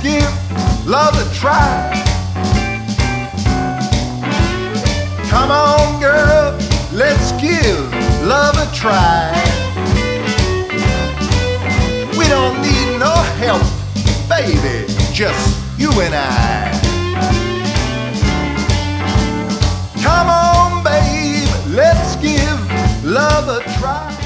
give love a try. Come on, girl, let's give love a try. We don't need no help, baby, just you and I. Come on, babe, let's give love a try.